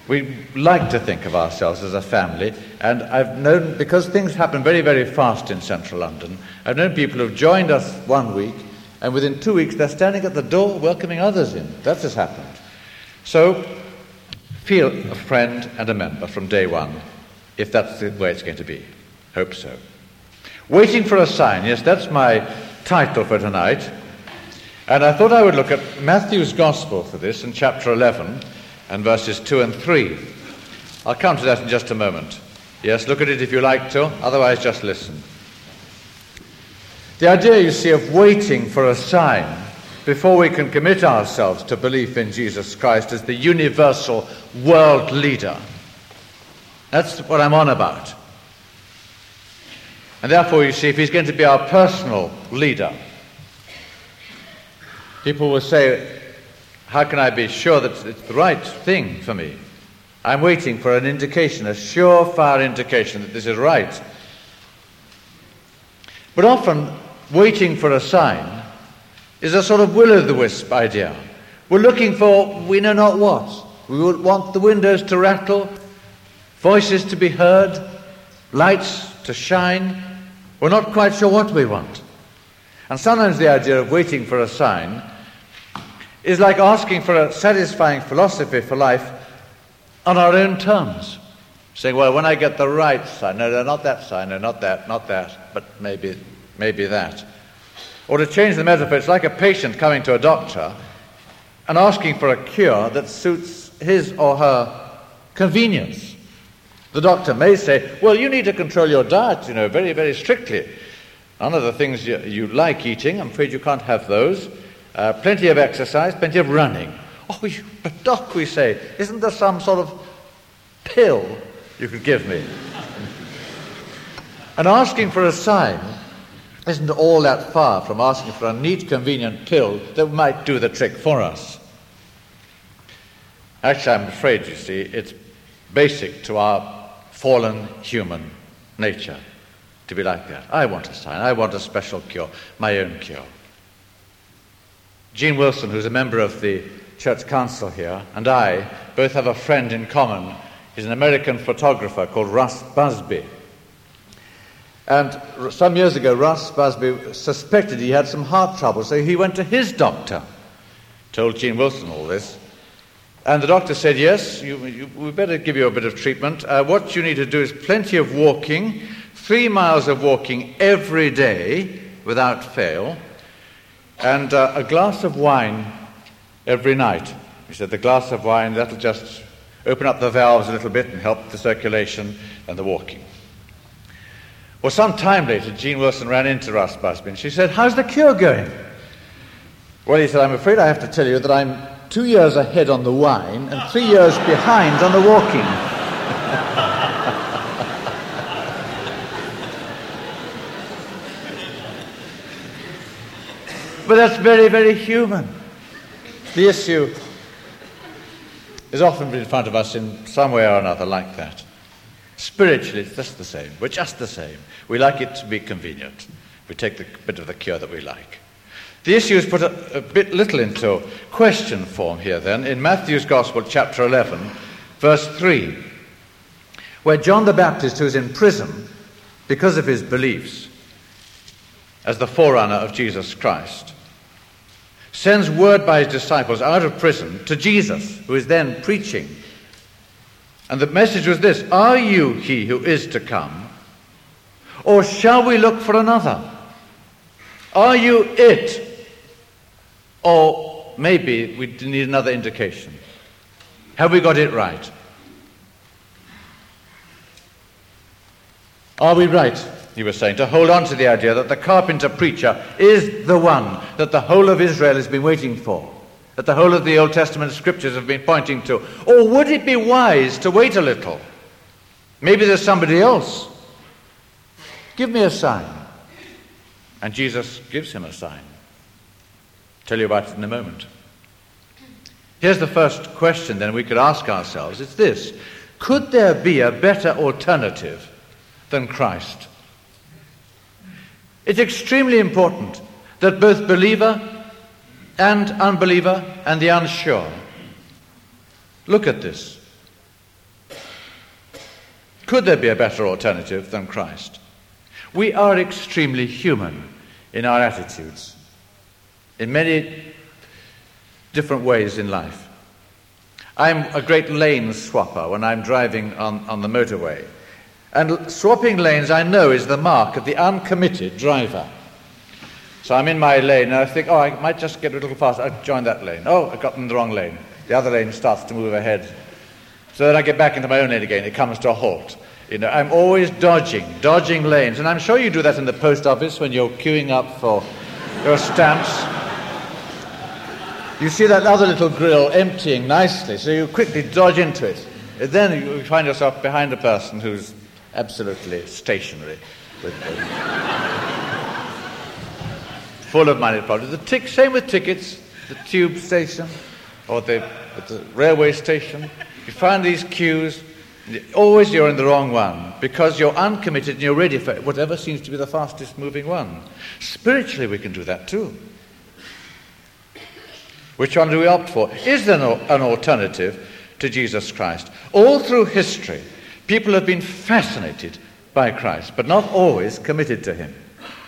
We like to think of ourselves as a family, and I've known, because things happen very, very fast in central London, I've known people who've joined us 1 week, and within 2 weeks they're standing at the door welcoming others in. That has happened. So, feel a friend and a member from day one, if that's the way it's going to be. Hope so. Waiting for a sign. Yes, that's my title for tonight. And I thought I would look at Matthew's Gospel for this in chapter 11 and verses 2 and 3. I'll come to that in just a moment. Yes, look at it if you like to, otherwise just listen. The idea, you see, of waiting for a sign before we can commit ourselves to belief in Jesus Christ as the universal world leader. That's what I'm on about. And therefore, you see, if he's going to be our personal leader, people will say, how can I be sure that it's the right thing for me? I'm waiting for an indication, a surefire indication that this is right. But often, waiting for a sign is a sort of will-o'-the-wisp idea. We're looking for we know not what. We want the windows to rattle, voices to be heard, lights to shine. We're not quite sure what we want. And sometimes the idea of waiting for a sign is like asking for a satisfying philosophy for life on our own terms. Saying, well, when I get the right sign, no, not that sign, no, not that, but maybe that. Or to change the metaphor, it's like a patient coming to a doctor and asking for a cure that suits his or her convenience. The doctor may say, well, you need to control your diet, very, very strictly. None of the things you like eating, I'm afraid you can't have those. Plenty of exercise, plenty of running. Oh, but doc, we say, isn't there some sort of pill you could give me? And asking for a sign isn't all that far from asking for a neat, convenient pill that might do the trick for us. Actually, I'm afraid, you see, it's basic to our fallen human nature to be like that. I want a sign. I want a special cure, my own cure. Gene Wilson, who's a member of the Church Council here, and I both have a friend in common. He's an American photographer called Russ Busby. And some years ago, Russ Busby suspected he had some heart trouble, so he went to his doctor, told Gene Wilson all this. And the doctor said, yes, we better give you a bit of treatment. What you need to do is plenty of walking, 3 miles of walking every day without fail, and a glass of wine every night. He said the glass of wine, that'll just open up the valves a little bit and help the circulation and the walking. Well, some time later, Gene Wilson ran into Russ Busby and she said, how's the cure going? Well, he said, I'm afraid I have to tell you that I'm 2 years ahead on the wine and 3 years behind on the walking. But that's very, very human. The issue is often in front of us in some way or another like that. Spiritually, it's just the same. We're just the same. We like it to be convenient. We take the bit of the cure that we like. The issue is put a bit little into question form here then in Matthew's Gospel, chapter 11, verse 3, where John the Baptist, who's in prison because of his beliefs as the forerunner of Jesus Christ, sends word by his disciples out of prison to Jesus, who is then preaching. And the message was this: are you he who is to come, or shall we look for another? Are you it? Or maybe we need another indication. Have we got it right? Are we right, he was saying, to hold on to the idea that the carpenter preacher is the one that the whole of Israel has been waiting for, that the whole of the Old Testament scriptures have been pointing to? Or would it be wise to wait a little? Maybe there's somebody else. Give me a sign. And Jesus gives him a sign. I'll tell you about it in a moment. Here's the first question then we could ask ourselves. It's this: could there be a better alternative than Christ? It's extremely important that both believer and unbeliever and the unsure look at this. Could there be a better alternative than Christ? We are extremely human in our attitudes, in many different ways in life. I'm a great lane swapper when I'm driving on the motorway. And swapping lanes, I know, is the mark of the uncommitted driver. So I'm in my lane, and I think, I might just get a little faster. I'll join that lane. I've got in the wrong lane. The other lane starts to move ahead. So then I get back into my own lane again. It comes to a halt. I'm always dodging lanes. And I'm sure you do that in the post office when you're queuing up for your stamps. You see that other little grill emptying nicely, so you quickly dodge into it. And then you find yourself behind a person who's absolutely stationary, full of money problems. Same with tickets, the tube station or the railway station. You find these queues, always you're in the wrong one because you're uncommitted and you're ready for whatever seems to be the fastest moving one. Spiritually, we can do that too. Which one do we opt for? Is there an alternative to Jesus Christ? All through history, people have been fascinated by Christ, but not always committed to him.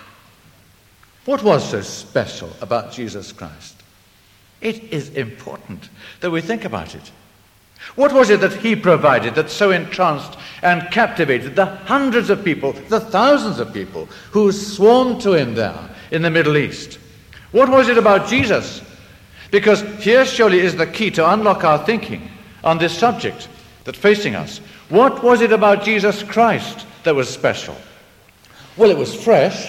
What was so special about Jesus Christ? It is important that we think about it. What was it that he provided that so entranced and captivated the hundreds of people, the thousands of people who swarmed to him there in the Middle East? What was it about Jesus? Because here surely is the key to unlock our thinking on this subject that's facing us. What was it about Jesus Christ that was special? Well, it was fresh.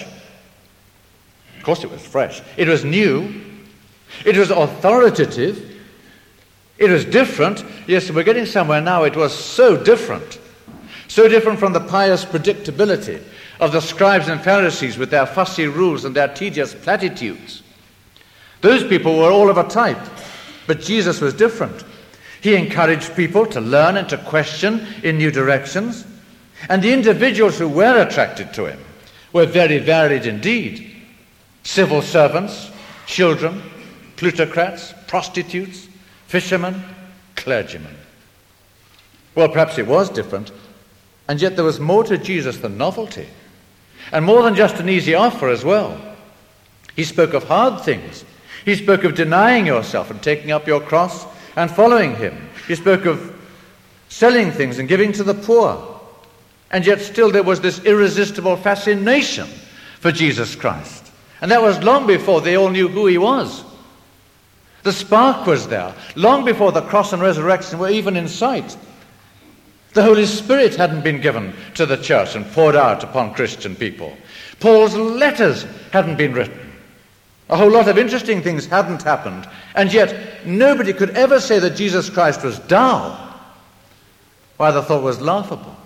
Of course it was fresh. It was new. It was authoritative. It was different. Yes, we're getting somewhere now. It was so different. So different from the pious predictability of the scribes and Pharisees with their fussy rules and their tedious platitudes. Those people were all of a type, but Jesus was different. He encouraged people to learn and to question in new directions, and the individuals who were attracted to him were very varied indeed. Civil servants, children, plutocrats, prostitutes, fishermen, clergymen. Well, perhaps it was different, and yet there was more to Jesus than novelty, and more than just an easy offer as well. He spoke of hard things. He spoke of denying yourself and taking up your cross and following him. He spoke of selling things and giving to the poor. And yet still there was this irresistible fascination for Jesus Christ. And that was long before they all knew who he was. The spark was there, long before the cross and resurrection were even in sight. The Holy Spirit hadn't been given to the church and poured out upon Christian people. Paul's letters hadn't been written. A whole lot of interesting things hadn't happened, and yet nobody could ever say that Jesus Christ was dull, while the thought was laughable.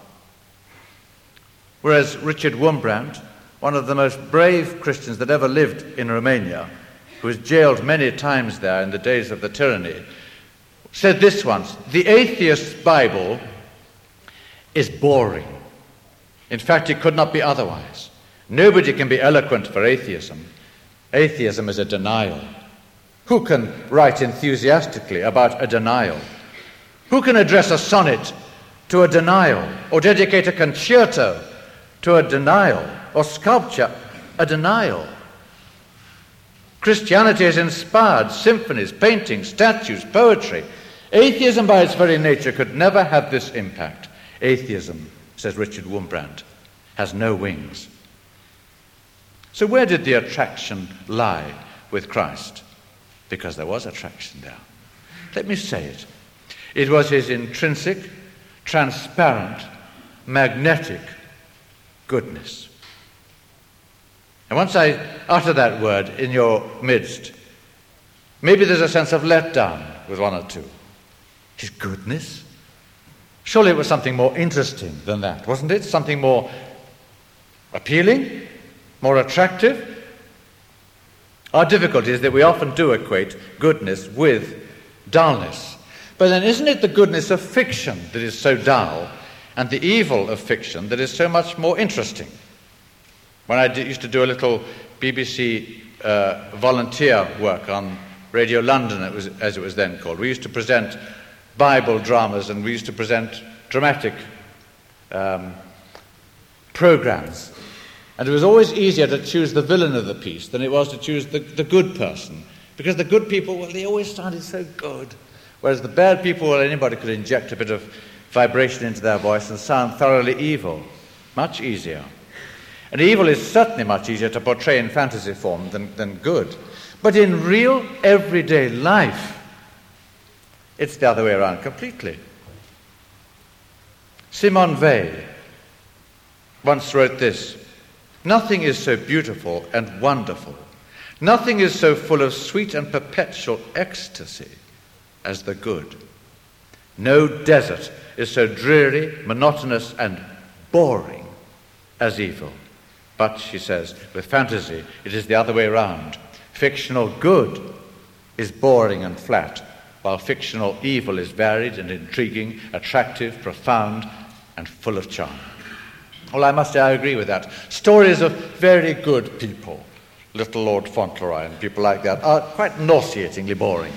Whereas Richard Wurmbrand, one of the most brave Christians that ever lived in Romania, who was jailed many times there in the days of the tyranny, said this once: the atheist's Bible is boring. In fact, it could not be otherwise. Nobody can be eloquent for atheism. Atheism is a denial. Who can write enthusiastically about a denial? Who can address a sonnet to a denial, or dedicate a concerto to a denial, or sculpture a denial? Christianity has inspired symphonies, paintings, statues, poetry. Atheism by its very nature could never have this impact. Atheism, says Richard Wurmbrand, has no wings. So where did the attraction lie with Christ? Because there was attraction there. Let me say it. It was his intrinsic, transparent, magnetic goodness. And once I utter that word in your midst, maybe there's a sense of letdown with one or two. His goodness? Surely it was something more interesting than that, wasn't it? Something more appealing? More attractive? Our difficulty is that we often do equate goodness with dullness. But then isn't it the goodness of fiction that is so dull, and the evil of fiction that is so much more interesting? When I used to do a little BBC volunteer work on Radio London, as it was then called, we used to present Bible dramas, and we used to present dramatic programs. And it was always easier to choose the villain of the piece than it was to choose the good person. Because the good people, well, they always sounded so good. Whereas the bad people, well, anybody could inject a bit of vibration into their voice and sound thoroughly evil. Much easier. And evil is certainly much easier to portray in fantasy form than good. But in real, everyday life, it's the other way around completely. Simone Weil once wrote this: "Nothing is so beautiful and wonderful, nothing is so full of sweet and perpetual ecstasy as the good. No desert is so dreary, monotonous, and boring as evil." But, she says, with fantasy, it is the other way around. Fictional good is boring and flat, while fictional evil is varied and intriguing, attractive, profound, and full of charm. Well, I must say I agree with that. Stories of very good people, Little Lord Fauntleroy and people like that, are quite nauseatingly boring.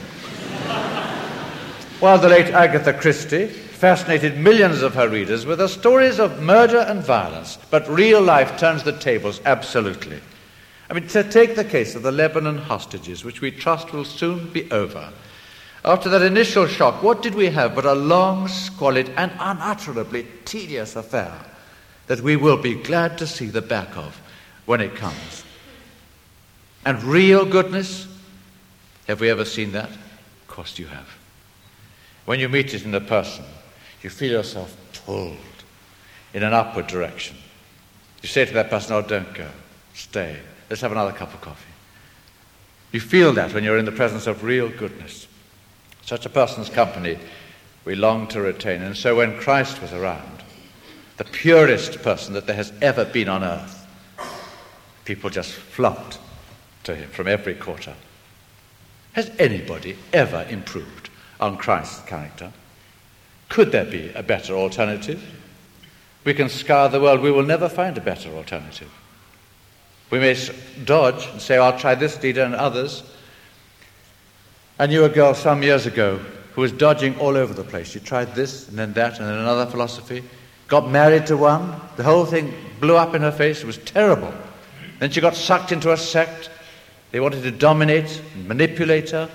While the late Agatha Christie fascinated millions of her readers with her stories of murder and violence, but real life turns the tables absolutely. I mean, to take the case of the Lebanon hostages, which we trust will soon be over. After that initial shock, what did we have but a long, squalid, and unutterably tedious affair that we will be glad to see the back of when it comes? And real goodness, have we ever seen that? Of course you have. When you meet it in a person, you feel yourself pulled in an upward direction. You say to that person, "Oh, don't go. Stay. Let's have another cup of coffee." You feel that when you're in the presence of real goodness. Such a person's company we long to retain. And so when Christ was around, the purest person that there has ever been on earth, people just flocked to him from every quarter. Has anybody ever improved on Christ's character? Could there be a better alternative? We can scour the world. We will never find a better alternative. We may dodge and say, "I'll try this leader and others." I knew a girl some years ago who was dodging all over the place. She tried this and then that and then another philosophy, got married to one. The whole thing blew up in her face. It was terrible. Then she got sucked into a sect. They wanted to dominate and manipulate her.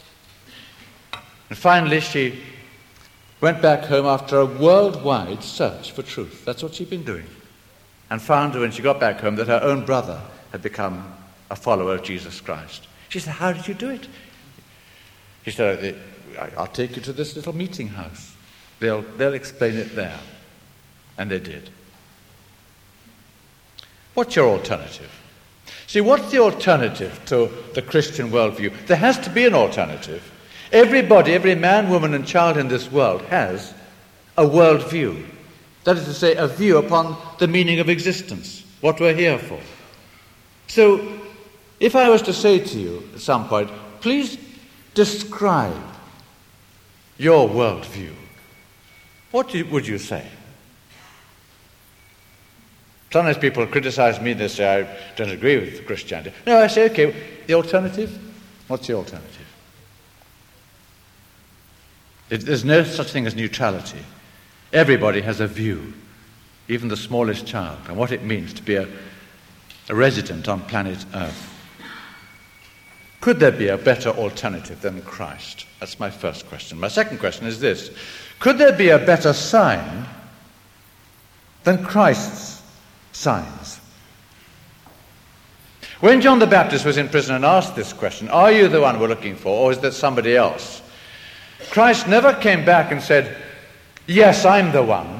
And finally she went back home after a worldwide search for truth. That's what she'd been doing. And found when she got back home that her own brother had become a follower of Jesus Christ. She said, "How did you do it?" He said, "I'll take you to this little meeting house. They'll explain it there." And they did. What's your alternative? See, what's the alternative to the Christian worldview? There has to be an alternative. Everybody, every man, woman, and child in this world has a worldview. That is to say, a view upon the meaning of existence, what we're here for. So, if I was to say to you at some point, please describe your worldview, what would you say? Sometimes people criticize me, they say, "I don't agree with Christianity." No, I say, okay, the alternative? What's the alternative? There's no such thing as neutrality. Everybody has a view, even the smallest child, and what it means to be a resident on planet Earth. Could there be a better alternative than Christ? That's my first question. My second question is this: could there be a better sign than Christ's signs? When John the Baptist was in prison and asked this question, "Are you the one we're looking for, or is there somebody else?" Christ never came back and said, "Yes, I'm the one."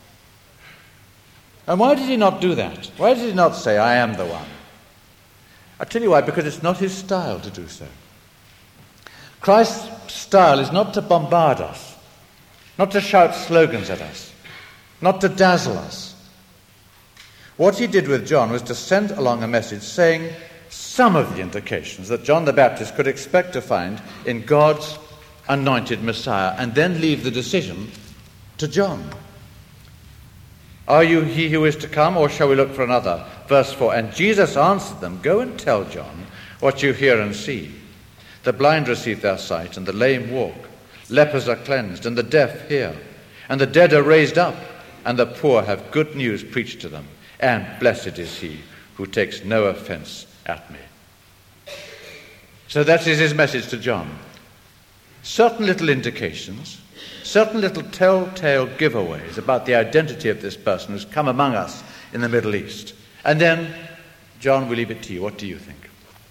And why did he not do that? Why did he not say, "I am the one"? I'll tell you why, because it's not his style to do so. Christ's style is not to bombard us, not to shout slogans at us, not to dazzle us. What he did with John was to send along a message saying some of the indications that John the Baptist could expect to find in God's anointed Messiah, and then leave the decision to John. "Are you he who is to come, or shall we look for another?" Verse 4, "And Jesus answered them, 'Go and tell John what you hear and see. The blind receive their sight, and the lame walk. Lepers are cleansed, and the deaf hear. And the dead are raised up, and the poor have good news preached to them, and blessed is he who takes no offense at me. So that is his message to John. Certain little indications, certain little telltale giveaways about the identity of this person who's come among us in the Middle East. And then, John, we leave it to you. What do you think?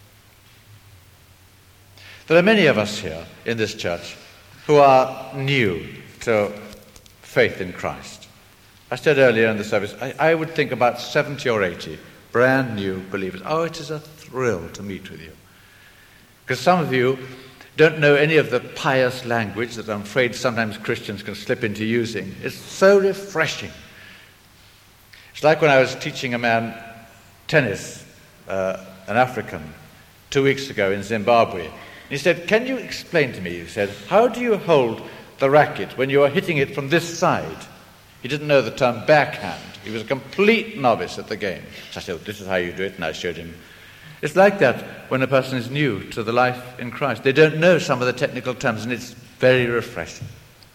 There are many of us here in this church who are new to faith in Christ. I said earlier in the service, I would think about 70 or 80 brand new believers. Oh, it is a thrill to meet with you. Because some of you don't know any of the pious language that I'm afraid sometimes Christians can slip into using. It's so refreshing. It's like when I was teaching a man tennis, an African, 2 weeks ago in Zimbabwe. He said, "Can you explain to me," he said, "how do you hold the racket when you are hitting it from this side?" He didn't know the term backhand. He was a complete novice at the game. So I said, "This is how you do it," and I showed him. It's like that when a person is new to the life in Christ. They don't know some of the technical terms, and it's very refreshing.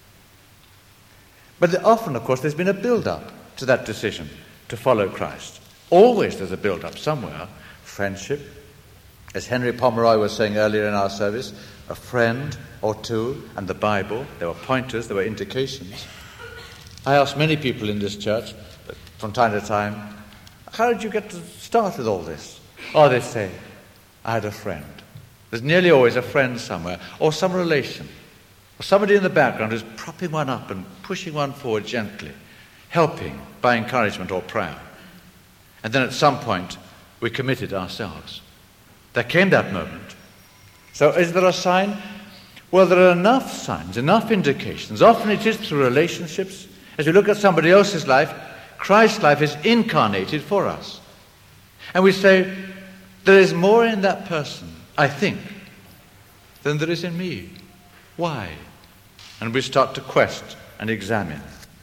But often, of course, there's been a build-up to that decision to follow Christ. Always there's a build-up somewhere. Friendship. As Henry Pomeroy was saying earlier in our service, a friend or two and the Bible. There were pointers, there were indications. I ask many people in this church from time to time, how did you get to start with all this? Oh, they say, I had a friend. There's nearly always a friend somewhere, or some relation, or somebody in the background who's propping one up and pushing one forward gently, helping by encouragement or prayer. And then at some point, we committed ourselves. There came that moment. So is there a sign? Well, there are enough signs, enough indications. Often it is through relationships. As we look at somebody else's life, Christ's life is incarnated for us. And we say, there is more in that person, I think, than there is in me. Why? And we start to quest and examine.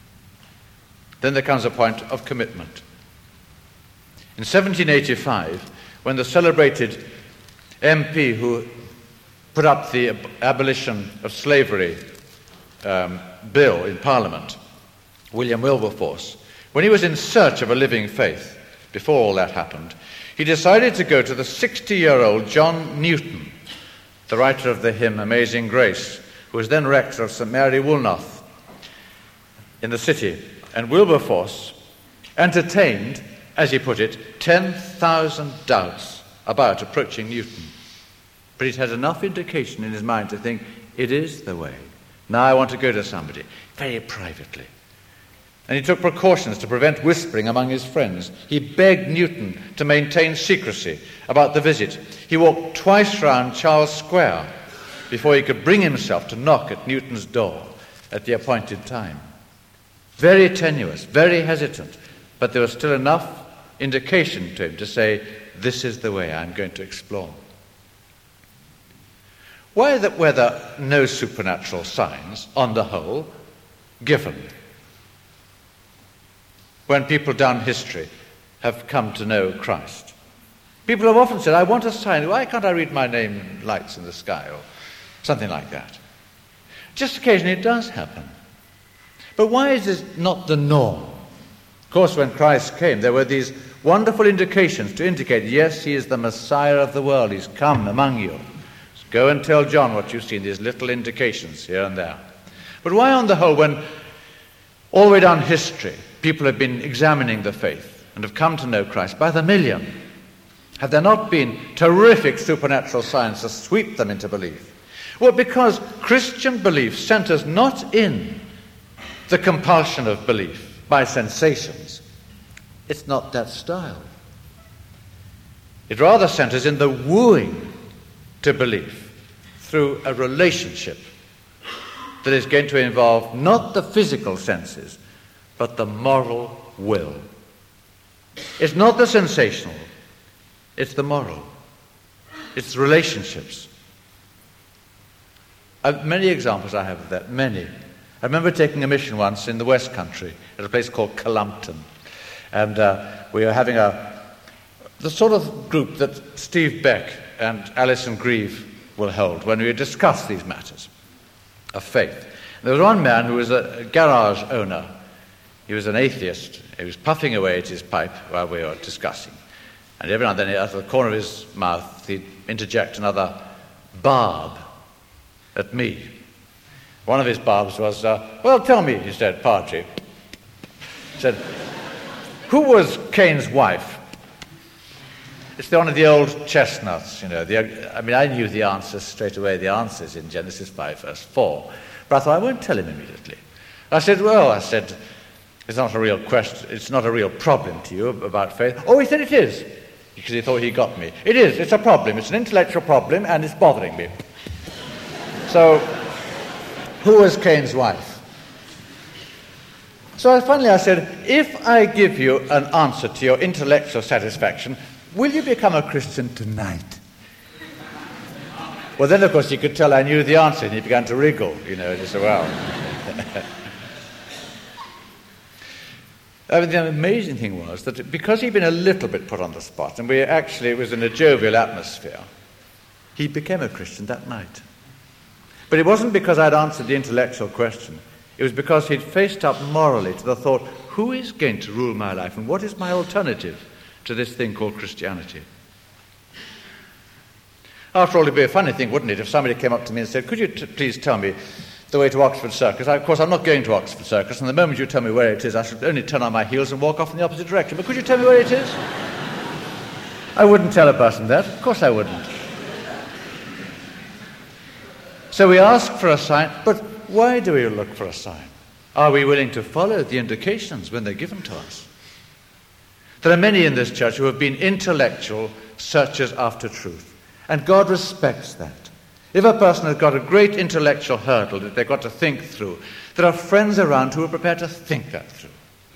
Then there comes a point of commitment. In 1785, when the celebrated MP who put up the abolition of slavery bill in Parliament, William Wilberforce, when he was in search of a living faith, before all that happened, he decided to go to the 60-year-old John Newton, the writer of the hymn Amazing Grace, who was then rector of St. Mary Woolnoth in the city. And Wilberforce entertained, as he put it, 10,000 doubts about approaching Newton. But he'd had enough indication in his mind to think, it is the way. Now I want to go to somebody, very privately. And he took precautions to prevent whispering among his friends. He begged Newton to maintain secrecy about the visit. He walked twice round Charles Square before he could bring himself to knock at Newton's door at the appointed time. Very tenuous, very hesitant, but there was still enough indication to him to say, this is the way I'm going to explore. Why were there no supernatural signs, on the whole, given when people down history have come to know Christ? People have often said, I want a sign. Why can't I read my name in lights in the sky or something like that? Just occasionally it does happen. But why is this not the norm? Of course, when Christ came, there were these wonderful indications to indicate, yes, he is the Messiah of the world. He's come among you. So go and tell John what you've seen, these little indications here and there. But why on the whole, when all the way down history, people have been examining the faith and have come to know Christ by the million, have there not been terrific supernatural signs to sweep them into belief? Well, because Christian belief centers not in the compulsion of belief by sensations. It's not that style. It rather centers in the wooing to belief through a relationship that is going to involve not the physical senses, but the moral will. It's not the sensational, it's the moral. It's relationships. Many examples I have of that, many. I remember taking a mission once in the West Country at a place called Cullompton. And we were having the sort of group that Steve Beck and Alison Grieve will hold when we discuss these matters of faith. There was one man who was a garage owner He was an atheist. He was puffing away at his pipe while we were discussing. And every now and then, out of the corner of his mouth, he'd interject another barb at me. One of his barbs was, well, tell me, he said, Padre. He said, who was Cain's wife? It's one of the old chestnuts, you know. I knew the answers straight away, the answers in Genesis 5, verse 4. But I thought, I won't tell him immediately. I said, it's not a real question, it's not a real problem to you about faith. Oh, he said it is, because he thought he got me. It is, it's a problem, it's an intellectual problem, and it's bothering me. So, who was Cain's wife? So finally I said, if I give you an answer to your intellectual satisfaction, will you become a Christian tonight? Well, then, of course, you could tell I knew the answer, and he began to wriggle, you know, just well. The amazing thing was that because he'd been a little bit put on the spot, and it was in a jovial atmosphere, he became a Christian that night. But it wasn't because I'd answered the intellectual question. It was because he'd faced up morally to the thought, who is going to rule my life, and what is my alternative to this thing called Christianity? After all, it'd be a funny thing, wouldn't it, if somebody came up to me and said, could you please tell me the way to Oxford Circus? Of course, I'm not going to Oxford Circus, and the moment you tell me where it is, I should only turn on my heels and walk off in the opposite direction. But could you tell me where it is? I wouldn't tell a person that. Of course I wouldn't. So we ask for a sign, but why do we look for a sign? Are we willing to follow the indications when they're given to us? There are many in this church who have been intellectual searchers after truth, and God respects that. If a person has got a great intellectual hurdle that they've got to think through, there are friends around who are prepared to think that through.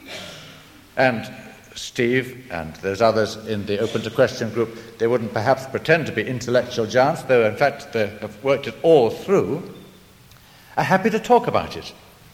And Steve and there's others in the Open to Question group, they wouldn't perhaps pretend to be intellectual giants, though in fact they have worked it all through, are happy to talk about it.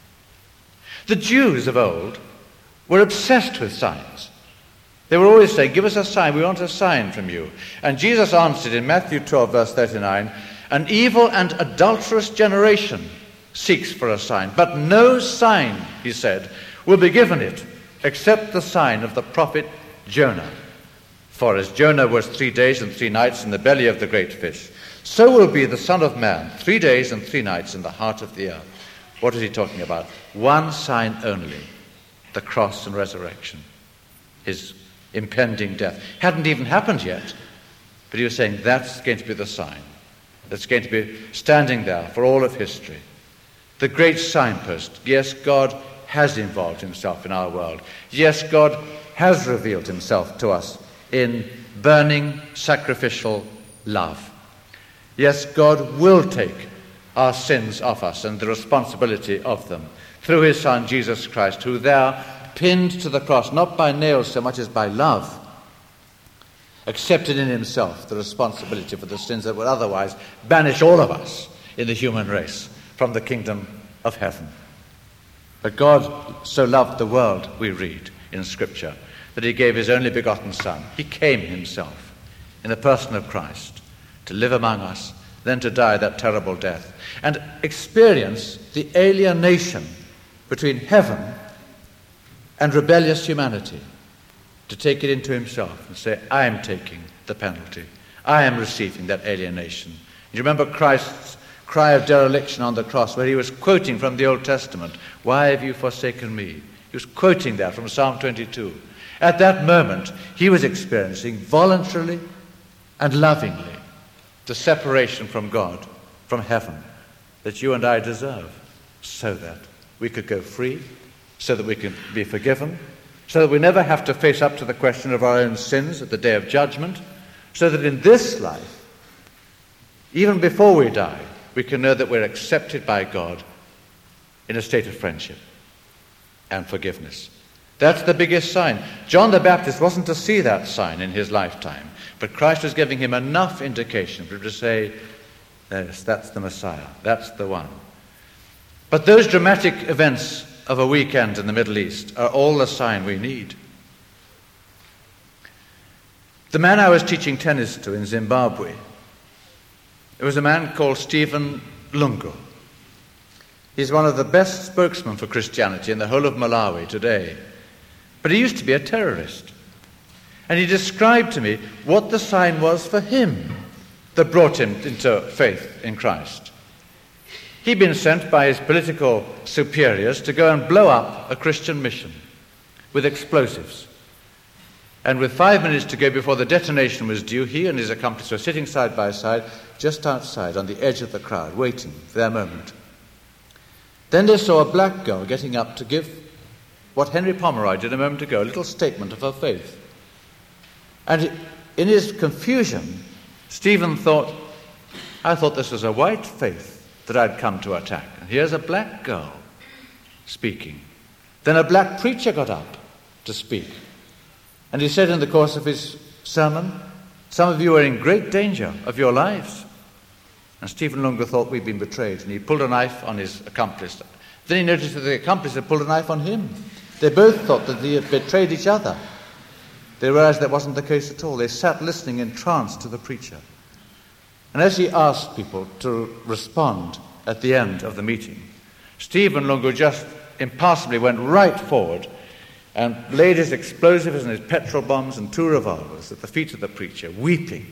The Jews of old were obsessed with signs. They were always saying, give us a sign, we want a sign from you. And Jesus answered in Matthew 12, verse 39, an evil and adulterous generation seeks for a sign, but no sign, he said, will be given it, except the sign of the prophet Jonah. For as Jonah was 3 days and 3 nights in the belly of the great fish, so will be the Son of Man 3 days and 3 nights in the heart of the earth. What is he talking about? One sign only, the cross and resurrection, his impending death. Hadn't even happened yet, but he was saying that's going to be the sign that's going to be standing there for all of history. The great signpost. Yes, God has involved himself in our world. Yes, God has revealed himself to us in burning sacrificial love. Yes, God will take our sins off us and the responsibility of them through his Son, Jesus Christ, who there, pinned to the cross, not by nails so much as by love, accepted in himself the responsibility for the sins that would otherwise banish all of us in the human race from the kingdom of heaven. But God so loved the world, we read in Scripture, that he gave his only begotten Son. He came himself in the person of Christ to live among us, then to die that terrible death, and experience the alienation between heaven and rebellious humanity, to take it into himself and say, I am taking the penalty. I am receiving that alienation. You remember Christ's cry of dereliction on the cross, where he was quoting from the Old Testament, why have you forsaken me? He was quoting that from Psalm 22. At that moment, he was experiencing voluntarily and lovingly the separation from God, from heaven, that you and I deserve, so that we could go free, so that we can be forgiven, so that we never have to face up to the question of our own sins at the day of judgment, so that in this life, even before we die, we can know that we're accepted by God in a state of friendship and forgiveness. That's the biggest sign. John the Baptist wasn't to see that sign in his lifetime, but Christ was giving him enough indication for him to say, yes, that's the Messiah, that's the one. But those dramatic events of a weekend in the Middle East are all the sign we need. The man I was teaching tennis to in Zimbabwe, it was a man called Stephen Lungu. He's one of the best spokesmen for Christianity in the whole of Malawi today. But he used to be a terrorist. And he described to me what the sign was for him that brought him into faith in Christ. He'd been sent by his political superiors to go and blow up a Christian mission with explosives. And with 5 minutes to go before the detonation was due, he and his accomplice were sitting side by side just outside on the edge of the crowd, waiting for their moment. Then they saw a black girl getting up to give what Henry Pomeroy did a moment ago, a little statement of her faith. And in his confusion, Stephen thought, I thought this was a white faith that I'd come to attack. And here's a black girl speaking. Then a black preacher got up to speak. And he said in the course of his sermon, some of you are in great danger of your lives. And Stephen Lungu thought we'd been betrayed, and he pulled a knife on his accomplice. Then he noticed that the accomplice had pulled a knife on him. They both thought that they had betrayed each other. They realized that wasn't the case at all. They sat listening entranced to the preacher. And as he asked people to respond at the end of the meeting, Stephen Lungu just impassively went right forward and laid his explosives and his petrol bombs and 2 revolvers at the feet of the preacher, weeping,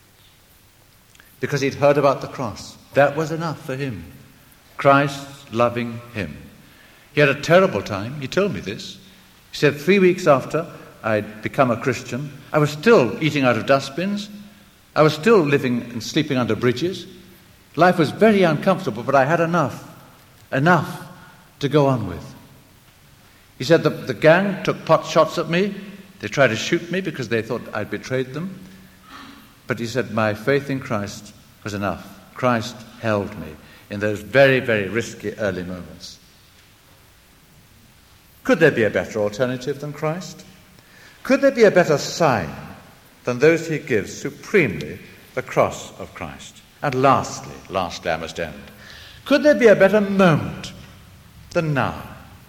because he'd heard about the cross. That was enough for him. Christ loving him. He had a terrible time. He told me this. He said 3 weeks after I'd become a Christian, I was still eating out of dustbins. I was still living and sleeping under bridges. Life was very uncomfortable, but I had enough to go on with. He said the gang took pot shots at me. They tried to shoot me because they thought I'd betrayed them. But he said my faith in Christ was enough. Christ held me in those very, very risky early moments. Could there be a better alternative than Christ? Could there be a better sign than those he gives supremely, the cross of Christ? And lastly, I must end. Could there be a better moment than now?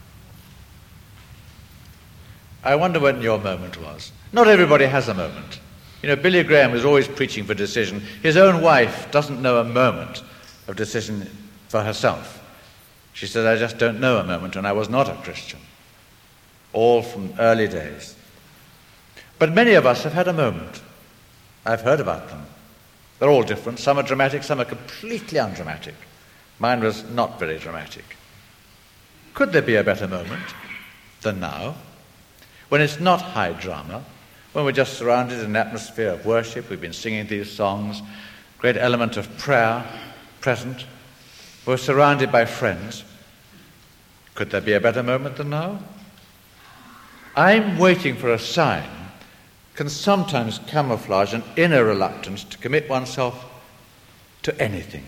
I wonder when your moment was. Not everybody has a moment. You know, Billy Graham was always preaching for decision. His own wife doesn't know a moment of decision for herself. She said, I just don't know a moment when I was not a Christian. All from early days. But many of us have had a moment. I've heard about them. They're all different. Some are dramatic, some are completely undramatic. Mine was not very dramatic. Could there be a better moment than now? When it's not high drama, when we're just surrounded in an atmosphere of worship, we've been singing these songs, great element of prayer present, we're surrounded by friends. Could there be a better moment than now? I'm waiting for a sign can sometimes camouflage an inner reluctance to commit oneself to anything.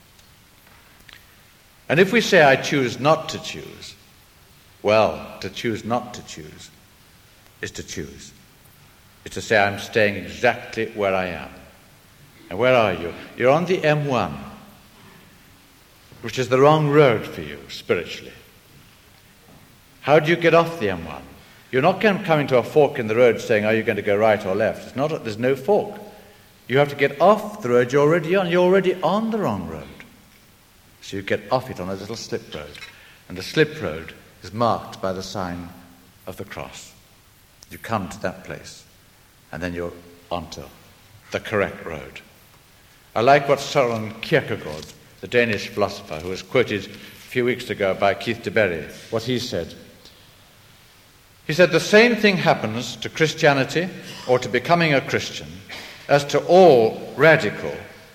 And if we say, I choose not to choose, well, to choose not to choose is to choose. It's to say, I'm staying exactly where I am. And where are you? You're on the M1, which is the wrong road for you spiritually. How do you get off the M1? You're not coming to a fork in the road saying, are you going to go right or left? There's no fork. You have to get off the road you're already on. You're already on the wrong road. So you get off it on a little slip road. And the slip road is marked by the sign of the cross. You come to that place, and then you're onto the correct road. I like what Søren Kierkegaard, the Danish philosopher, who was quoted a few weeks ago by Keith de Berry, what he said. He said, the same thing happens to Christianity or to becoming a Christian as to all radical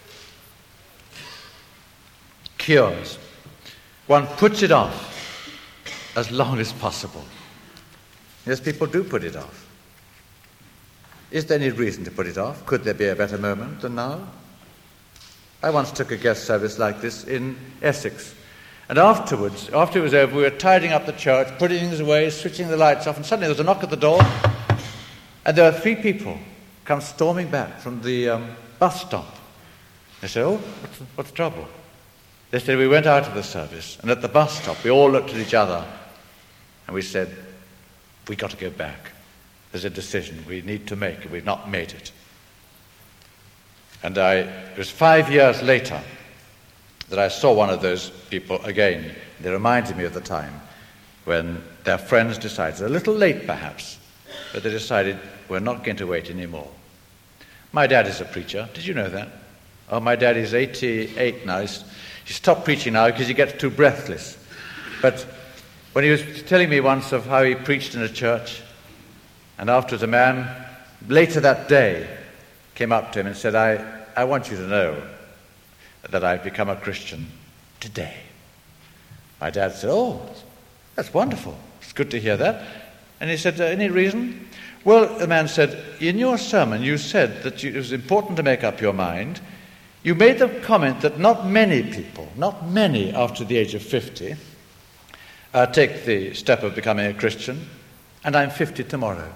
cures. One puts it off as long as possible. Yes, people do put it off. Is there any reason to put it off? Could there be a better moment than now? I once took a guest service like this in Essex. And afterwards, after it was over, we were tidying up the church, putting things away, switching the lights off, and suddenly there was a knock at the door, and there were 3 people come storming back from the bus stop. They said, oh, what's the trouble? They said, we went out of the service, and at the bus stop, we all looked at each other, and we said, we got to go back. There's a decision we need to make, and we've not made it. And it was 5 years later that I saw one of those people again. They reminded me of the time when their friends decided, a little late perhaps, but they decided we're not going to wait anymore. My dad is a preacher. Did you know that? Oh, my dad is 88 now. He stopped preaching now because he gets too breathless. But when he was telling me once of how he preached in a church, and afterwards a man later that day came up to him and said, I want you to know that I've become a Christian today. My dad said, oh, that's wonderful. It's good to hear that. And he said, any reason? Well, the man said, in your sermon you said that it was important to make up your mind. You made the comment that not many people, not many after the age of 50, take the step of becoming a Christian, and I'm 50 tomorrow.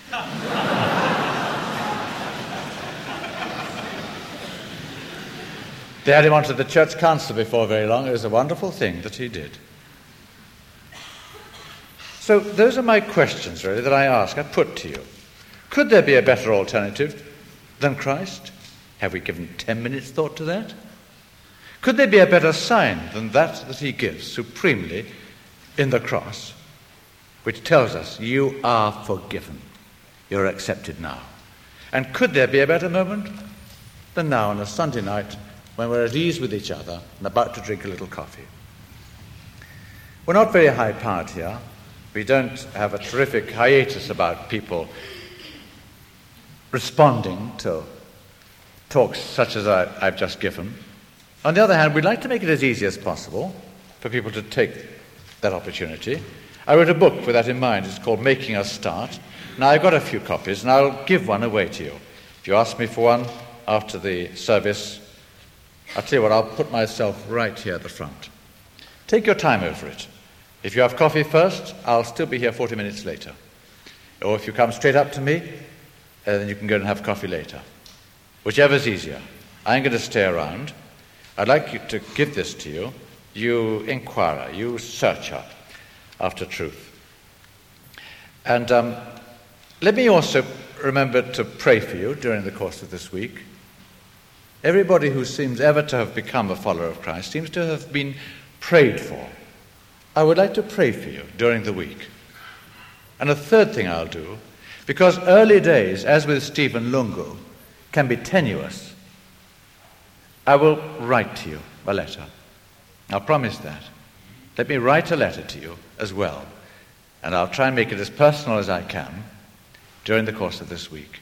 They had him onto the church council before very long. It was a wonderful thing that he did. So those are my questions, really, that I ask, I put to you. Could there be a better alternative than Christ? Have we given 10 minutes thought to that? Could there be a better sign than that he gives supremely in the cross, which tells us you are forgiven, you're accepted now? And could there be a better moment than now on a Sunday night when we're at ease with each other and about to drink a little coffee? We're not very high-powered here. We don't have a terrific hiatus about people responding to talks such as I've just given. On the other hand, we'd like to make it as easy as possible for people to take that opportunity. I wrote a book with that in mind. It's called Making a Start. Now, I've got a few copies, and I'll give one away to you. If you ask me for one after the service, I'll tell you what, I'll put myself right here at the front. Take your time over it. If you have coffee first, I'll still be here 40 minutes later. Or if you come straight up to me, then you can go and have coffee later. Whichever's easier. I'm going to stay around. I'd like you to give this to you. You inquire, you searcher after truth. And let me also remember to pray for you during the course of this week. Everybody who seems ever to have become a follower of Christ seems to have been prayed for. I would like to pray for you during the week. And a third thing I'll do, because early days, as with Stephen Lungu, can be tenuous, I will write to you a letter. I'll promise that. Let me write a letter to you as well, and I'll try and make it as personal as I can during the course of this week.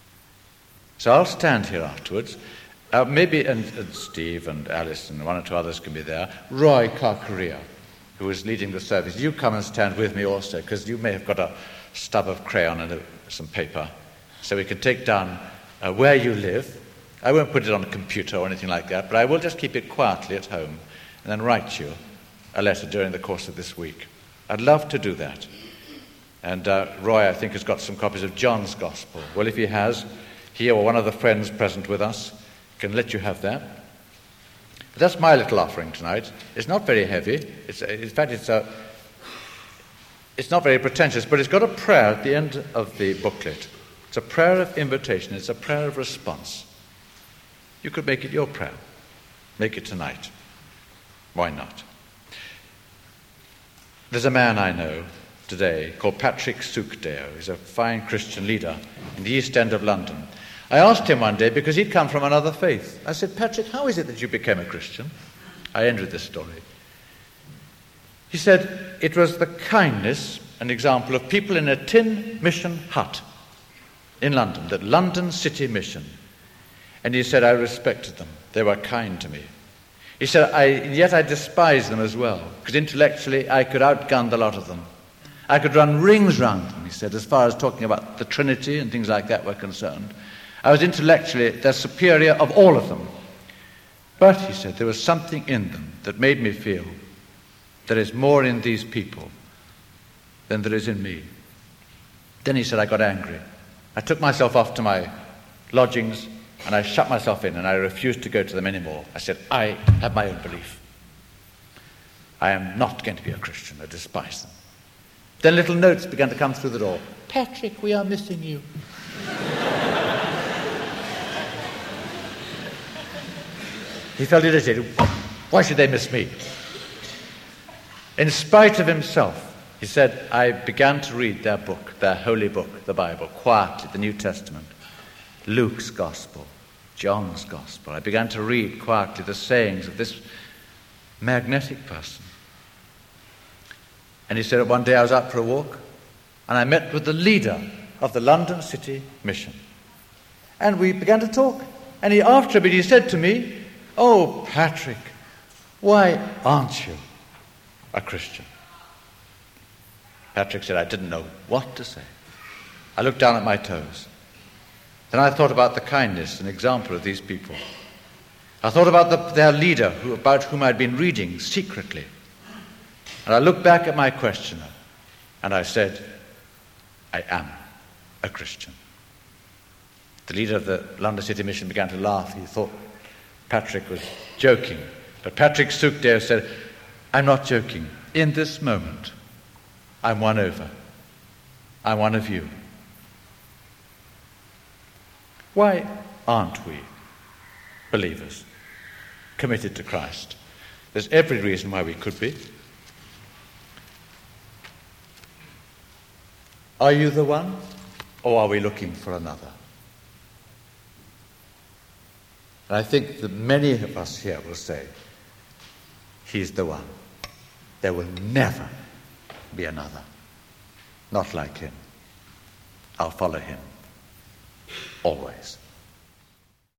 So I'll stand here afterwards. Maybe and Steve and Alice and one or two others can be there. Roy Karkaria, who is leading the service. You come and stand with me also, because you may have got a stub of crayon and some paper, so we can take down where you live. I won't put it on a computer or anything like that, but I will just keep it quietly at home and then write you a letter during the course of this week. I'd love to do that. And Roy, I think, has got some copies of John's Gospel. Well, if he has, he or one of the friends present with us can let you have that. But that's my little offering tonight. It's not very heavy. It's not very pretentious, but it's got a prayer at the end of the booklet. It's a prayer of invitation. It's a prayer of response. You could make it your prayer. Make it tonight. Why not? There's a man I know today called Patrick Sukdeo. He's a fine Christian leader in the East End of London. I asked him one day, because he'd come from another faith. I said, Patrick, how is it that you became a Christian? I ended this story. He said, it was the kindness, an example of people in a tin mission hut in London, the London City Mission. And he said, I respected them. They were kind to me. He said, yet I despised them as well, because intellectually I could outgun the lot of them. I could run rings round them, he said, as far as talking about the Trinity and things like that were concerned. I was intellectually the superior of all of them. But, he said, there was something in them that made me feel there is more in these people than there is in me. Then he said, I got angry. I took myself off to my lodgings and I shut myself in and I refused to go to them anymore. I said, I have my own belief. I am not going to be a Christian. I despise them. Then little notes began to come through the door. Patrick, we are missing you. He felt irritated. Why should they miss me? In spite of himself, he said, I began to read their book, their holy book, the Bible, quietly, the New Testament, Luke's Gospel, John's Gospel. I began to read quietly the sayings of this magnetic person. And he said, one day I was out for a walk, and I met with the leader of the London City Mission. And we began to talk. And after a bit, he said to me, "Oh, Patrick, why aren't you a Christian?" Patrick said, I didn't know what to say. I looked down at my toes. Then I thought about the kindness and example of these people. I thought about their leader, about whom I'd been reading secretly. And I looked back at my questioner, and I said, I am a Christian. The leader of the London City Mission began to laugh. He thought Patrick was joking. But Patrick Soukdale said, I'm not joking. In this moment, I'm won over. I'm one of you. Why aren't we believers committed to Christ? There's every reason why we could be. Are you the one, or are we looking for another? And I think that many of us here will say, he's the one. There will never be another. Not like him. I'll follow him. Always.